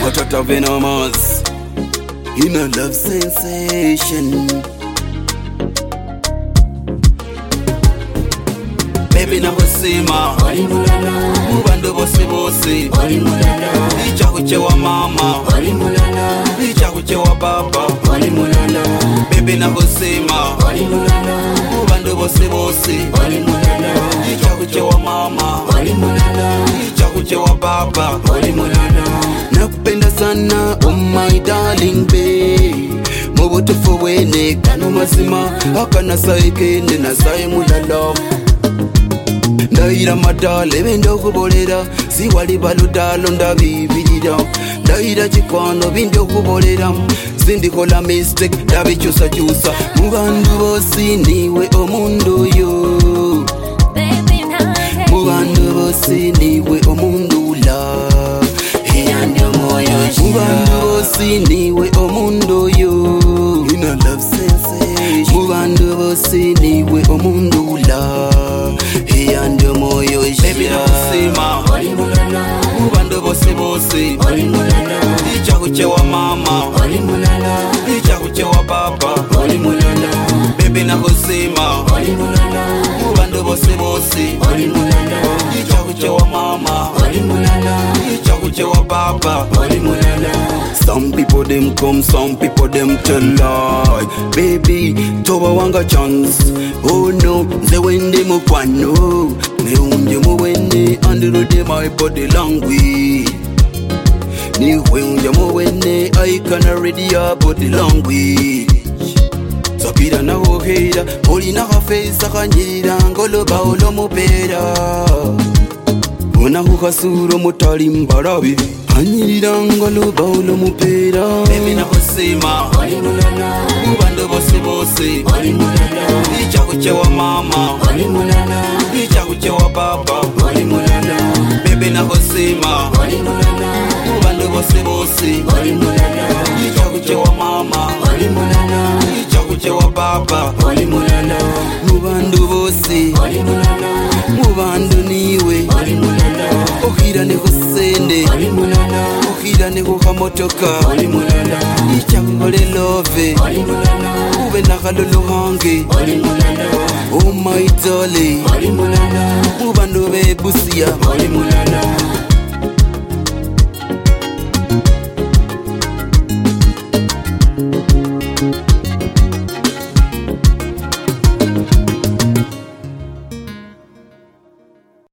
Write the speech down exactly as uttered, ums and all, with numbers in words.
Matata venomous in a love sensation. Baby na kusima Oli mulala Mubando bose bose Oli mulala Icha kuchewa mama Oli mulala Icha kuchewa baba Oli mulala Baby na kusima Oli mulala Mubando bose bose Oli mulala Icha kuchewa mama Oli mulala Icha kuchewa baba Oli mulala Nakupenda sana oh my darling babe Mubutufu wene kanu mazima Akana saikene na sai mulala Ndaira madale bendo kubolera si wali baludalo ndabibirira Ndaira chikwano bendo kubolera sindi kola mistake ndabichusa chusa Mubandu bosi niwe omundu yo Mubandu bosi niwe omundu la Hiyandi omoyo Mubandu bosi niwe omundu yo In a love sensation Mubandu bosi niwe omundu la Hiyandi omoyo Baby na kusima Oli mulala Mubandu bosi bosi Oli mulala Icha kuchewa mama Oli mulala Icha kuchewa baba Oli mulala Baby na kusima Oli mulala Mubandu bosi bosi Oli mulala Icha kuchewa mama Oli mulala Icha kuchewa baba Oli mulala Some people them come, some people them tell lie. Baby, toba wanga chance. Oh no, they wende mo kwano. Ne unje mo wende under the my body language. Ni unje mo wende I can already your body language. Sakira na hohera, oli na kafesa kanyira ngolo ba olo mopera. Ona hukasuro mutali mbarabi. Anyirira ngolo baulo mupera Baby na kusima Oli mulala Mubandu bose bose Oli mulala Icha kuchewa mama Oli mulala Icha kuchewa baba Oli mulala Baby na kusima Oli mulala Mubandu bose bose Oli mulala Icha kuchewa mama Oli mulala Icha kuchewa baba Oli mulala Mubandu bose Oli mulala Mubandu niwe Oli mulala Okira ne kusende Oli mulala Okira ne kukamotoka Oli mulala Icha kukole love Oli mulala Ube nakalolo hange Oli mulala Oh my darling Oli mulala Mubandu bebusia Oli mulala